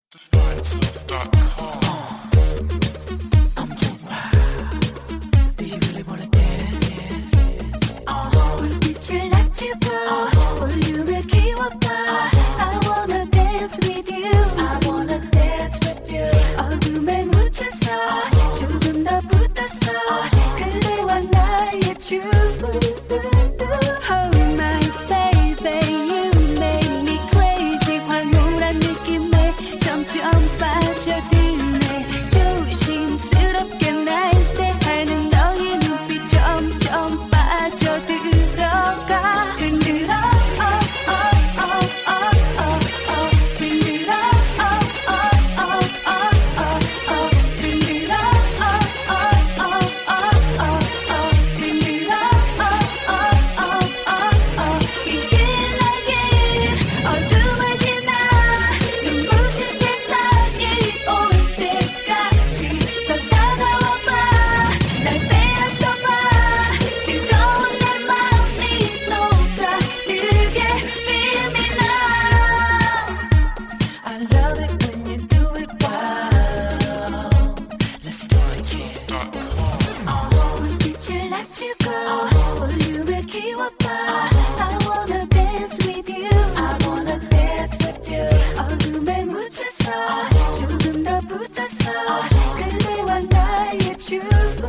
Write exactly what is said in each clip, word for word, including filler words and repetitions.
define self dot com. I'm too wild. Do you really wanna dance? Yes, yes. Uh-huh. 불빛을 낮추고 볼륨을 키워봐. I wanna dance with you. I wanna dance with you. 어둠에 묻혀서 조금 더 붙어서 그대와 나의 춤. Oh my baby, you make me crazy. 황홀한 느낌에 점점 빠져들네. 조심스럽게 날 대하는 너의 눈빛 점점 빠져들어가. 흔들어 oh, oh, oh, oh, oh, oh. 흔들어 oh, oh, oh, oh, oh, oh. 흔들어 oh, oh, oh, oh, oh, oh. 흔들어 oh, oh, oh, oh, oh. 이 길나긴 어둠을 지나 눈부신 세상이 올 때까지 더 다가와봐. 날 빼앗아봐. 뜨거운 내 맘이 녹아들게 Feel me now. I love it when you do it wild. Let's do it, yeah. dot com. 불빛을 낮추고 볼륨을 키워봐. I wanna dance with you. I wanna dance with you. 어둠에 묻혀서 조금 더 붙어서 그대와 나의 춤.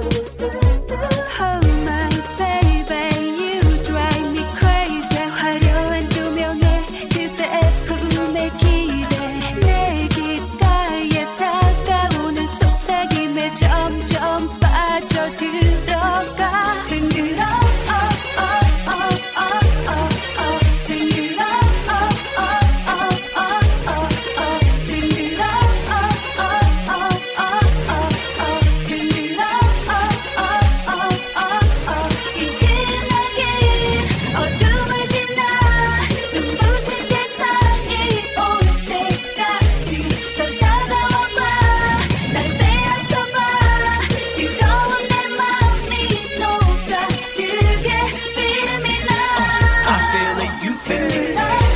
Oh my baby, you drive me crazy. 화려한 조명에 그대 품에 기대. 내 귓가에 다가오는 속삭임에 점점 빠져들어가. 흔들어 oh, oh, oh, oh, oh, oh. 흔들어 oh, oh, oh, oh, oh, oh. 흔들어 oh, oh, oh, oh, oh, oh. 흔들어 oh, oh, oh, oh, oh. 이 길나긴 어둠을 지나 눈부신 세상이 올 때까지 더 다가와봐. 날 빼앗아봐. 뜨거운 내 맘이 녹아들게 Feel me now. I feel it, you feel it.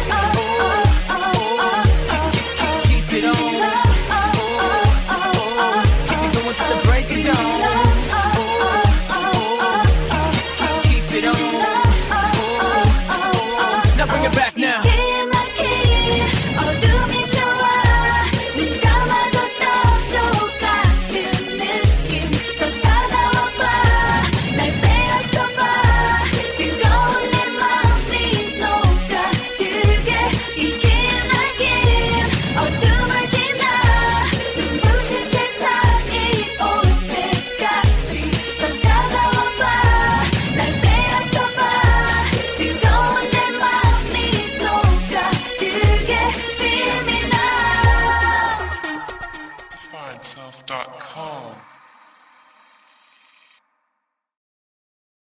Keep it on. Keep it going till the break of dawn. Keep it on. Now bring it back now. 기막힌 어둠이 좋아. 눈 감아도 떠도 같은 느낌. 더 다가와봐. 날 빼앗아봐. 뜨거운 내 맘이 녹아들게. 이 기나긴 어둠을 지나 눈부신 세상이 올 때까지 더 다가와봐. 날 빼앗아봐. 뜨거운 내 맘이 녹아들게 Feel me now. define self dot com.